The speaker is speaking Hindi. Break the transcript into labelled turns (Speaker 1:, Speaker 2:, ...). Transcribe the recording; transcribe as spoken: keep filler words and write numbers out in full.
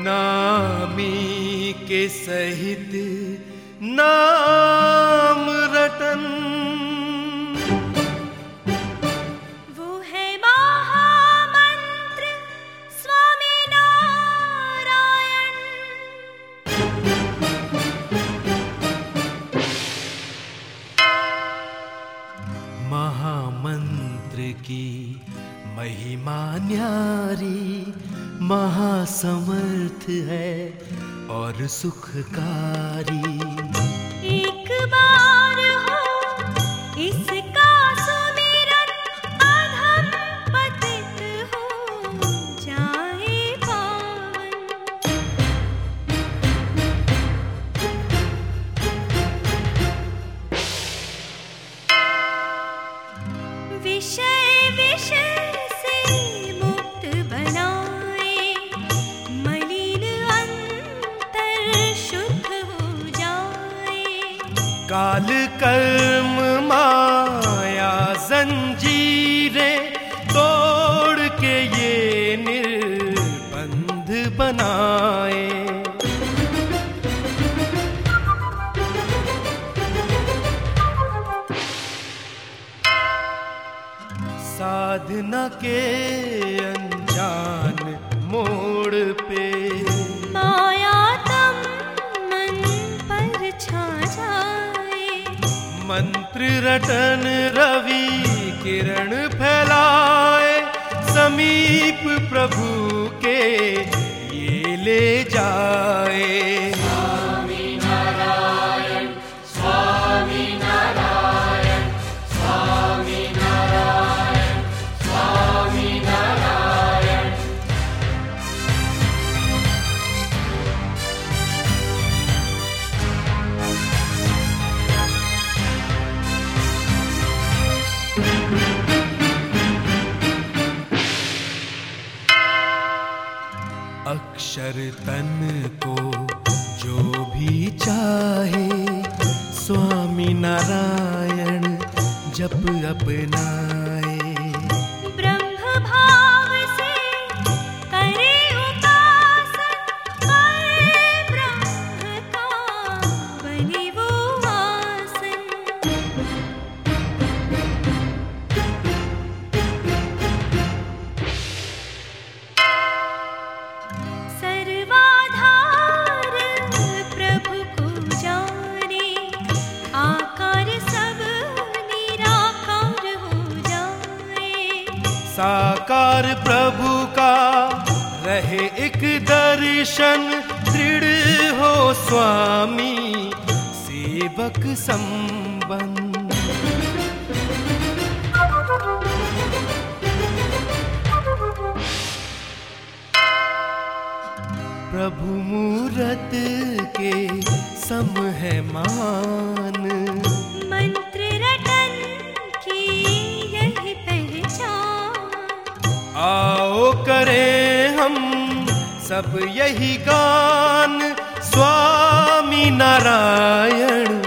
Speaker 1: नामी के सहित नाम रटन,
Speaker 2: वो है महामंत्र स्वामी नारायण।
Speaker 1: महामंत्र की महिमा न्यारी, महासमर्थ है और सुखकारी।
Speaker 2: एक बार हो इसका सुमिरन, अधम पतित हो जाए पावन। विषय विषय से मुक्त बनाए, मलिन अंतर शुद्ध हो जाए।
Speaker 1: काल कर्म माया जंजीरें तोड़ के ये निर्बंध बनाए। साधना के अनजान मोड़ पे
Speaker 2: माया तम मन पर छा जाए।
Speaker 1: मंत्र रटन रवि किरण फैलाए, समीप प्रभु के ये ले जाए। स्वामी नारायण, स्वामी नारायण, स्वामी नारायण, स्वामी नारायण। अक्षर तन को जो भी चाहे, स्वामी नारायण जप अपनाए।
Speaker 2: ब्रह्म भाव से करे उपासन, करे ब्रह्म का बने वो आसन। सर्वाधार प्रभु को जाने, आकार सब निराकार हो जाए।
Speaker 1: साकार प्रभु का रहे एक दर्शन, दृढ़ हो स्वामी सेवक संबंध। प्रभु मूरत के सम है मान,
Speaker 2: मंत्र रटन की यही पहचान।
Speaker 1: आओ करें हम सब यही गान, स्वामी नारायण